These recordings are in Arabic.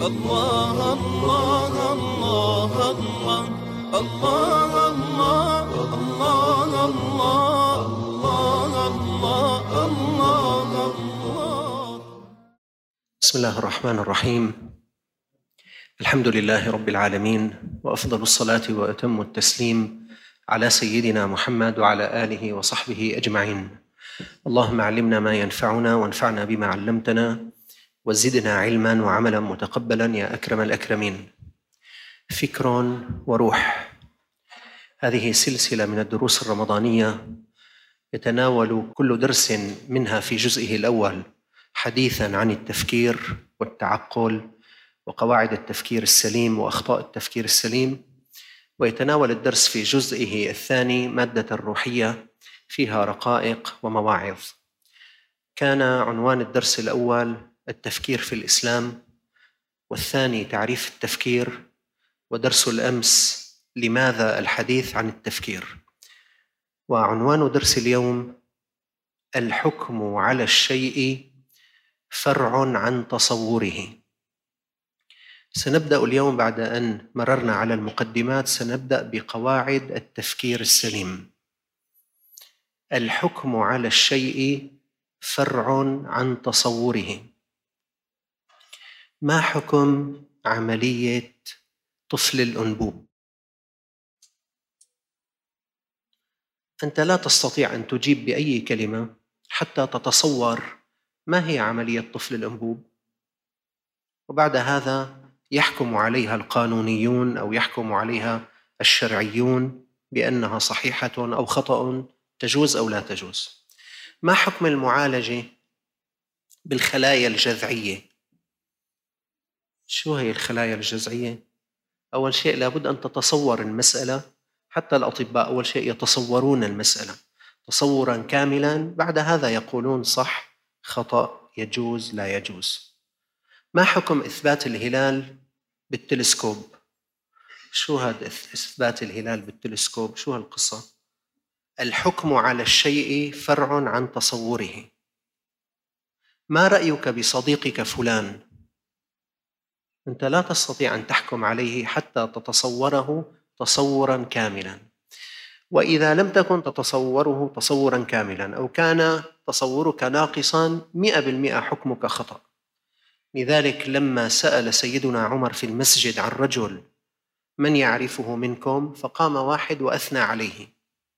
الله الله الله الله الله الله الله الله الله الله. بسم الله الرحمن الرحيم. الحمد لله رب العالمين، وأفضل الصلاة وأتم التسليم على سيدنا محمد وعلى آله وصحبه أجمعين. اللهم علمنا ما ينفعنا وانفعنا بما علمتنا وزدنا علما وعملا متقبلا يا أكرم الأكرمين. فكر وروح، هذه سلسلة من الدروس الرمضانية يتناول كل درس منها في جزئه الأول حديثا عن التفكير والتعقل وقواعد التفكير السليم وأخطاء التفكير السليم، ويتناول الدرس في جزئه الثاني مادة روحية فيها رقائق ومواعظ. كان عنوان الدرس الأول التفكير في الإسلام، والثاني تعريف التفكير، ودرس الأمس لماذا الحديث عن التفكير. وعنوان درس اليوم الحكم على الشيء فرع عن تصوره. سنبدأ اليوم بعد أن مررنا على المقدمات، سنبدأ بقواعد التفكير السليم. الحكم على الشيء فرع عن تصوره. ما حكم عملية طفل الأنبوب؟ أنت لا تستطيع أن تجيب بأي كلمة حتى تتصور ما هي عملية طفل الأنبوب، وبعد هذا يحكم عليها القانونيون أو يحكم عليها الشرعيون بأنها صحيحة أو خطأ، تجوز أو لا تجوز. ما حكم المعالجة بالخلايا الجذعية؟ شو هي الخلايا الجذعية؟ أول شيء لابد أن تتصور المسألة، حتى الأطباء أول شيء يتصورون المسألة تصوراً كاملاً، بعد هذا يقولون صح خطأ يجوز لا يجوز. ما حكم إثبات الهلال بالتلسكوب؟ شو هذا إثبات الهلال بالتلسكوب؟ شو هالقصة؟ الحكم على الشيء فرع عن تصوره. ما رأيك بصديقك فلان؟ أنت لا تستطيع أن تحكم عليه حتى تتصوره تصوراً كاملاً، وإذا لم تكن تتصوره تصوراً كاملاً أو كان تصورك ناقصاً 100% حكمك خطأ. لذلك لما سأل سيدنا عمر في المسجد عن رجل من يعرفه منكم، فقام واحد وأثنى عليه،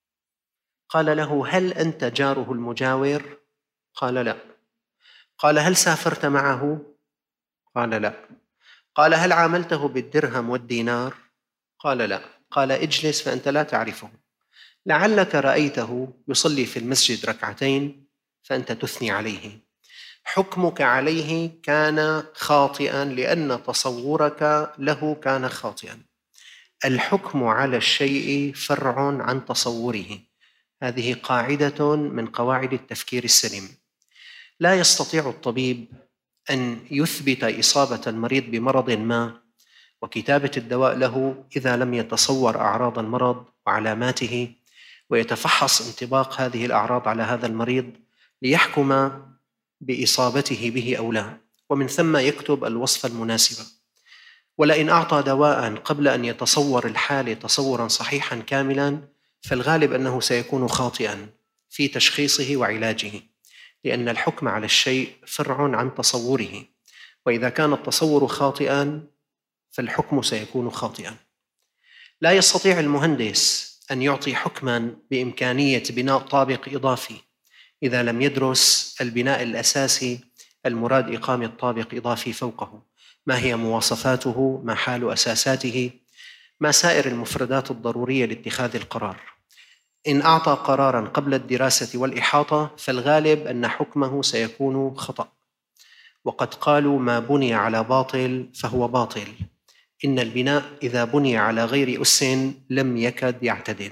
قال له هل أنت جاره المجاور؟ قال لا. قال هل سافرت معه؟ قال لا. قال هل عاملته بالدرهم والدينار؟ قال لا. قال اجلس فأنت لا تعرفه، لعلك رأيته يصلي في المسجد ركعتين فأنت تثني عليه. حكمك عليه كان خاطئا لأن تصورك له كان خاطئا. الحكم على الشيء فرع عن تصوره. هذه قاعدة من قواعد التفكير السليم. لا يستطيع الطبيب أن يثبت إصابة المريض بمرض ما وكتابة الدواء له إذا لم يتصور أعراض المرض وعلاماته ويتفحص انطباق هذه الأعراض على هذا المريض ليحكم بإصابته به أو لا، ومن ثم يكتب الوصفة المناسبة. ولئن أعطى دواء قبل أن يتصور الحالة تصوراً صحيحاً كاملاً، فالغالب أنه سيكون خاطئاً في تشخيصه وعلاجه، لأن الحكم على الشيء فرع عن تصوره، وإذا كان التصور خاطئاً فالحكم سيكون خاطئاً. لا يستطيع المهندس أن يعطي حكماً بإمكانية بناء طابق إضافي إذا لم يدرس البناء الأساسي المراد إقامة طابق إضافي فوقه، ما هي مواصفاته، ما حال أساساته، ما سائر المفردات الضرورية لاتخاذ القرار. إن أعطى قراراً قبل الدراسة والإحاطة فالغالب أن حكمه سيكون خطأ. وقد قالوا ما بني على باطل فهو باطل. إن البناء إذا بني على غير أس لم يكد يعتدل.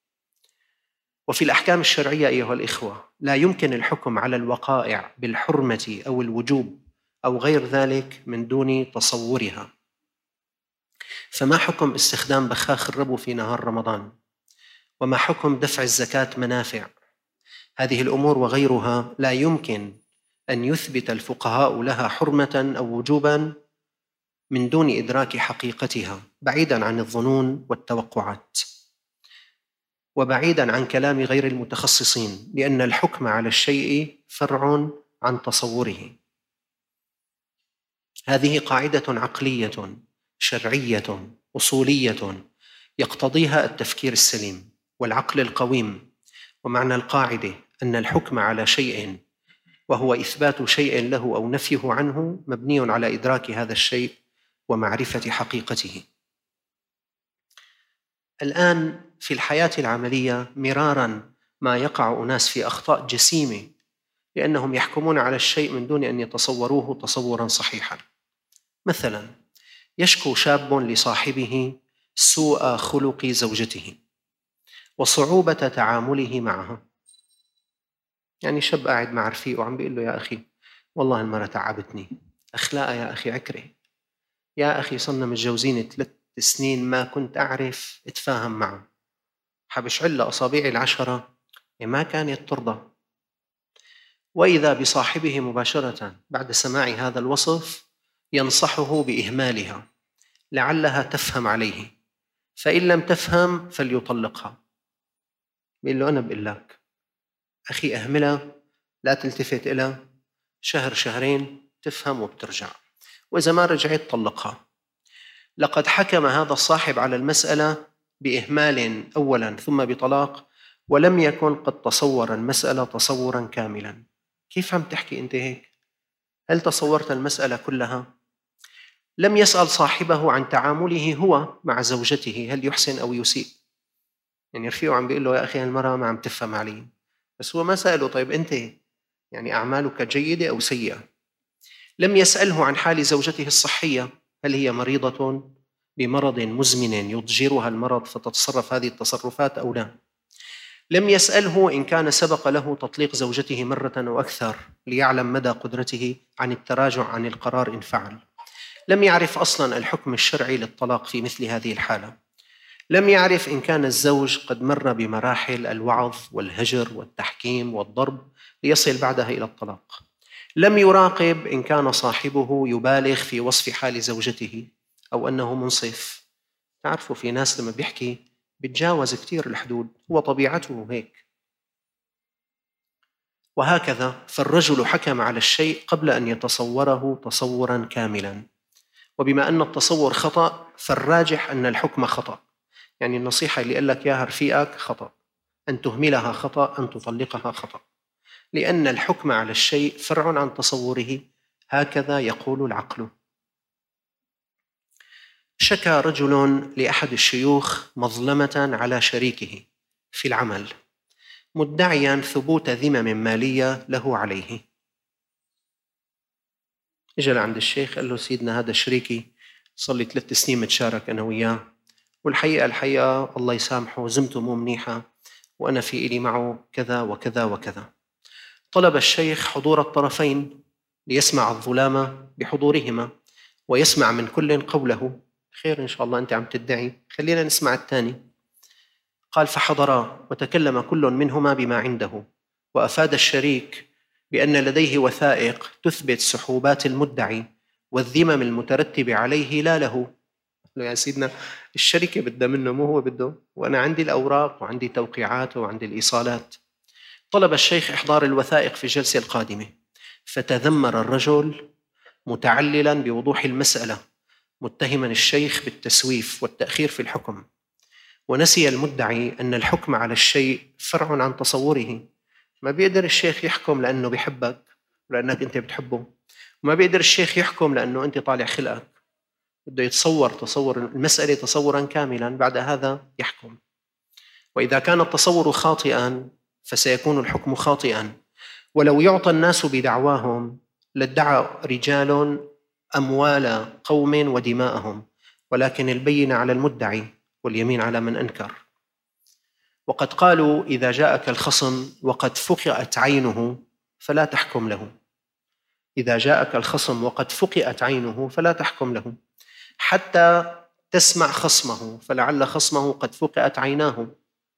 وفي الأحكام الشرعية أيها الإخوة لا يمكن الحكم على الوقائع بالحرمة أو الوجوب أو غير ذلك من دون تصورها. فما حكم استخدام بخاخ الربو في نهار رمضان؟ وما حكم دفع الزكاة منافع؟ هذه الأمور وغيرها لا يمكن أن يثبت الفقهاء لها حرمة أو وجوبا من دون إدراك حقيقتها، بعيداً عن الظنون والتوقعات، وبعيداً عن كلام غير المتخصصين، لأن الحكم على الشيء فرع عن تصوره. هذه قاعدة عقلية شرعية أصولية يقتضيها التفكير السليم والعقل القويم. ومعنى القاعدة أن الحكم على شيء وهو إثبات شيء له أو نفيه عنه مبني على إدراك هذا الشيء ومعرفة حقيقته. الآن في الحياة العملية مرارا ما يقع أناس في أخطاء جسيمة لأنهم يحكمون على الشيء من دون أن يتصوروه تصورا صحيحا. مثلا يشكو شاب لصاحبه سوء خلق زوجته وصعوبة تعامله معها. يعني شاب قاعد مع رفيقه وعم بيقول له يا أخي والله المرة تعبتني، أخلاقها يا أخي عكرة، يا أخي صرنا متجوزين 3 سنين ما كنت أعرف أتفاهم معه، حبشعل أصابعي ال10 ما كانت ترضى. وإذا بصاحبه مباشرة بعد سماع هذا الوصف ينصحه بإهمالها لعلها تفهم عليه، فإن لم تفهم فليطلقها. بيقول له أنا بقول لك أخي أهملها، لا تلتفت إلها، شهر شهرين تفهم وبترجع، وإذا ما رجعت طلقها. لقد حكم هذا الصاحب على المسألة بإهمال أولا ثم بطلاق، ولم يكن قد تصور المسألة تصورا كاملا. كيف عم تحكي أنت هيك؟ هل تصورت المسألة كلها؟ لم يسأل صاحبه عن تعامله هو مع زوجته، هل يحسن أو يسيء؟ يعني رفيقه عم بيقول له يا أخي المرأة ما عم تفهم علي، بس هو ما سأله طيب أنت يعني أعمالك جيدة أو سيئة. لم يسأله عن حال زوجته الصحية، هل هي مريضة بمرض مزمن يضجرها المرض فتتصرف هذه التصرفات أو لا. لم يسأله إن كان سبق له تطليق زوجته مرة أو أكثر ليعلم مدى قدرته عن التراجع عن القرار إن فعل. لم يعرف أصلا الحكم الشرعي للطلاق في مثل هذه الحالة. لم يعرف إن كان الزوج قد مر بمراحل الوعظ والهجر والتحكيم والضرب ليصل بعدها إلى الطلاق. لم يراقب إن كان صاحبه يبالغ في وصف حال زوجته أو أنه منصف. تعرفوا في ناس لما بيحكي بيتجاوز كتير الحدود، هو طبيعته هيك. وهكذا فالرجل حكم على الشيء قبل أن يتصوره تصورا كاملا، وبما أن التصور خطأ فالراجح أن الحكم خطأ. يعني النصيحة اللي قال لك ياها رفيقك خطأ، أن تهملها خطأ، أن تطلقها خطأ، لأن الحكم على الشيء فرع عن تصوره، هكذا يقول العقل. شكى رجل لأحد الشيوخ مظلمة على شريكه في العمل، مدعيا ثبوت ذمم مالية له عليه. اجى لعند الشيخ قال له سيدنا هذا شريكي صار لي 3 سنين متشارك أنا وياه، والحقيقة الله يسامحه ذمته مو منيحة وأنا في إلي معه كذا وكذا وكذا. طلب الشيخ حضور الطرفين ليسمع الظلام بحضورهما ويسمع من كل قوله. خير إن شاء الله أنت عم تدعي، خلينا نسمع الثاني. قال فحضرا وتكلم كل منهما بما عنده، وأفاد الشريك بأن لديه وثائق تثبت سحوبات المدعي والذمم المترتبة عليه لا له. يا سيدنا الشركة بدها منه مو هو بده، وأنا عندي الأوراق وعندي توقيعات وعندي الإيصالات. طلب الشيخ إحضار الوثائق في الجلسة القادمة، فتذمر الرجل متعللا بوضوح المسألة، متهما الشيخ بالتسويف والتأخير في الحكم، ونسي المدعي أن الحكم على الشيء فرع عن تصوره. ما بيقدر الشيخ يحكم لأنه بيحبك ولأنك أنت بتحبه، وما بيقدر الشيخ يحكم لأنه أنت طالع خلقك، بده يتصور المسألة تصورا كاملا، بعد هذا يحكم. وإذا كان التصور خاطئا فسيكون الحكم خاطئا. ولو يعطى الناس بدعواهم لادعى رجال أموال قوم ودماءهم، ولكن البينة على المدعي واليمين على من أنكر. وقد قالوا إذا جاءك الخصم وقد فقئت عينه فلا تحكم له. إذا جاءك الخصم وقد فقئت عينه فلا تحكم له حتى تسمع خصمه، فلعل خصمه قد فقئت عيناه.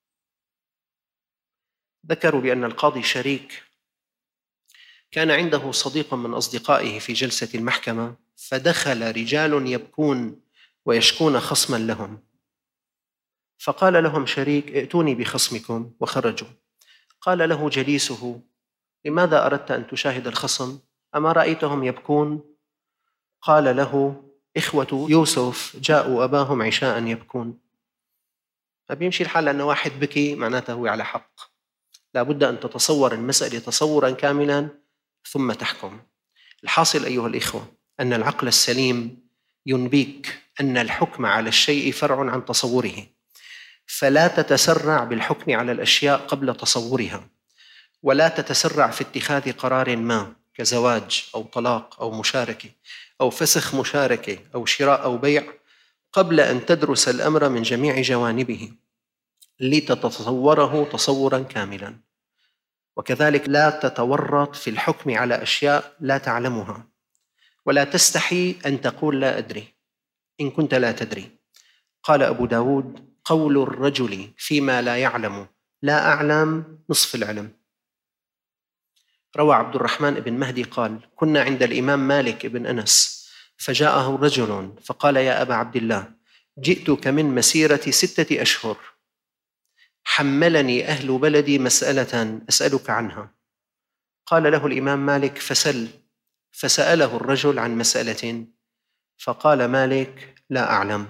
ذكروا بأن القاضي شريك كان عنده صديق من أصدقائه في جلسة المحكمة، فدخل رجال يبكون ويشكون خصما لهم، فقال لهم شريك: ائتوني بخصمكم، وخرجوا. قال له جليسه: لماذا أردت أن تشاهد الخصم؟ أما رأيتهم يبكون؟ قال له: إخوة يوسف جاءوا أباهم عشاء يبكون. فبيمشي الحال أن واحد بكي معناته هو على حق. لابد أن تتصور المسألة تصورا كاملا ثم تحكم. الحاصل أيها الإخوة أن العقل السليم ينبيك أن الحكم على الشيء فرع عن تصوره، فلا تتسرع بالحكم على الأشياء قبل تصورها، ولا تتسرع في اتخاذ قرار ما كزواج أو طلاق أو مشاركة أو فسخ مشاركة أو شراء أو بيع قبل أن تدرس الأمر من جميع جوانبه لتتصوره تصورا كاملا. وكذلك لا تتورط في الحكم على أشياء لا تعلمها، ولا تستحي أن تقول لا أدري إن كنت لا تدري. قال أبو داود: قول الرجل فيما لا يعلم لا أعلم نصف العلم. روى عبد الرحمن بن مهدي قال: كنا عند الإمام مالك بن أنس فجاءه رجل فقال: يا أبا عبد الله، جئتك من مسيرة 6 أشهر، حملني أهل بلدي مسألة أسألك عنها. قال له الإمام مالك: فسل. فسأله الرجل عن مسألة، فقال مالك: لا أعلم.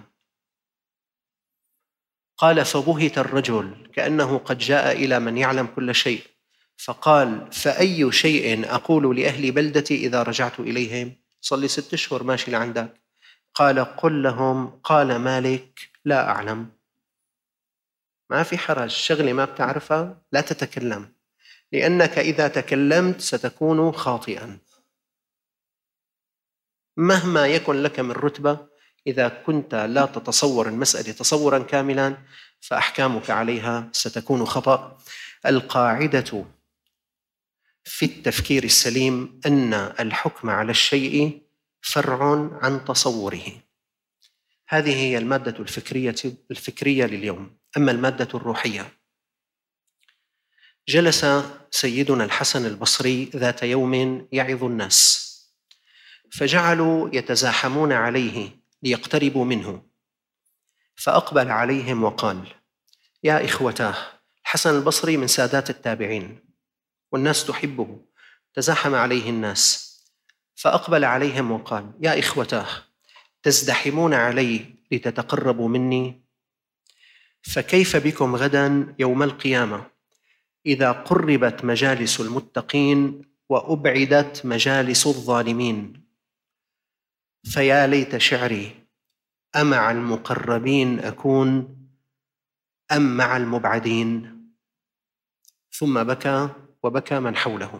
قال: فبهت الرجل كأنه قد جاء إلى من يعلم كل شيء، فقال: فأي شيء أقول لأهل بلدتي إذا رجعت إليهم؟ صار لي 6 أشهر ماشي لعندك. قال: قل لهم قال مالك: لا أعلم. ما في حرج، شغلة ما بتعرفها لا تتكلم، لأنك إذا تكلمت ستكون خاطئا مهما يكن لك من رتبة. إذا كنت لا تتصور المسألة تصورا كاملا فأحكامك عليها ستكون خطأ. القاعدة في التفكير السليم أن الحكم على الشيء فرع عن تصوره. هذه هي المادة الفكرية لليوم. أما المادة الروحية، جلس سيدنا الحسن البصري ذات يوم يعظ الناس، فجعلوا يتزاحمون عليه ليقتربوا منه، فأقبل عليهم وقال: يا إخوتاه. الحسن البصري من سادات التابعين والناس تحبه، تزاحم عليه الناس، فأقبل عليهم وقال: يا إخوتاه، تزدحمون علي لتتقربوا مني، فكيف بكم غدا يوم القيامة إذا قربت مجالس المتقين وأبعدت مجالس الظالمين؟ فيا ليت شعري أمع المقربين أكون أم مع المبعدين؟ ثم بكى وبكى من حوله،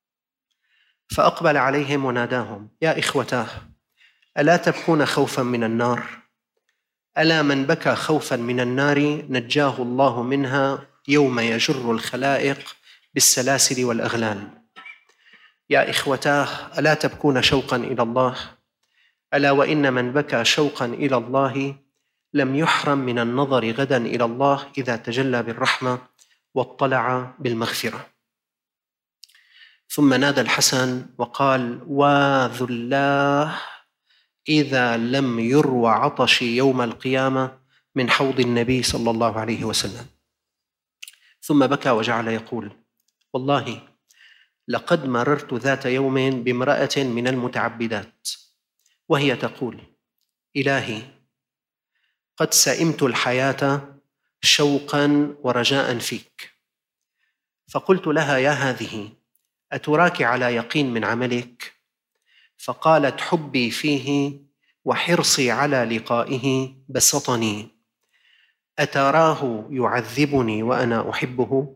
فأقبل عليهم وناداهم: يا إخوتاه، ألا تبكون خوفا من النار؟ ألا من بكى خوفا من النار نجاه الله منها يوم يجر الخلائق بالسلاسل والأغلال. يا إخوتاه، ألا تبكون شوقا إلى الله؟ ألا وإن من بكى شوقا إلى الله لم يحرم من النظر غدا إلى الله إذا تجلى بالرحمة واطلع بالمغفرة. ثم نادى الحسن وقال: واذ الله إذا لم يروى عطشي يوم القيامة من حوض النبي صلى الله عليه وسلم. ثم بكى وجعل يقول: والله لقد مررت ذات يوم بامرأة من المتعبدات وهي تقول: إلهي، قد سئمت الحياة شوقا ورجاء فيك. فقلت لها: يا هذه، أتراك على يقين من عملك؟ فقالت: حبي فيه وحرصي على لقائه بسطني، أتراه يعذبني وأنا أحبه؟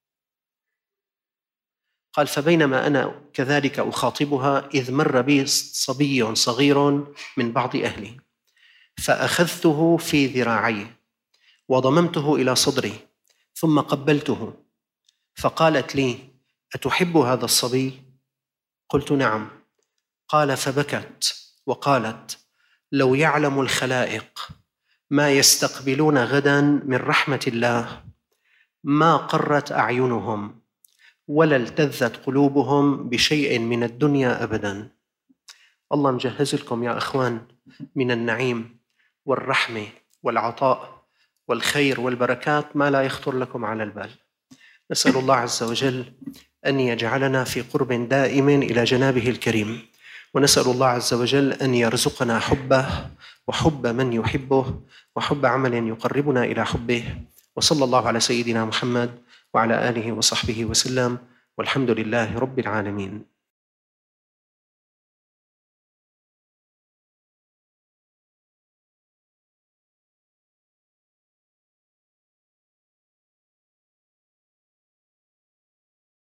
قال: فبينما أنا كذلك أخاطبها إذ مر بي صبي صغير من بعض أهلي، فأخذته في ذراعي وضممته إلى صدري ثم قبلته، فقالت لي: أتحب هذا الصبي؟ قلت: نعم. قال: فبكت وقالت: لو يعلم الخلائق ما يستقبلون غدا من رحمة الله ما قرت أعينهم ولا التذت قلوبهم بشيء من الدنيا أبدا. الله مجهز لكم يا إخوان من النعيم والرحمة والعطاء والخير والبركات ما لا يخطر لكم على البال. نسأل الله عز وجل أن يجعلنا في قرب دائم إلى جنابه الكريم، ونسأل الله عز وجل أن يرزقنا حبه وحب من يحبه وحب عمل يقربنا إلى حبه. وصلى الله على سيدنا محمد وعلى آله وصحبه وسلم، والحمد لله رب العالمين.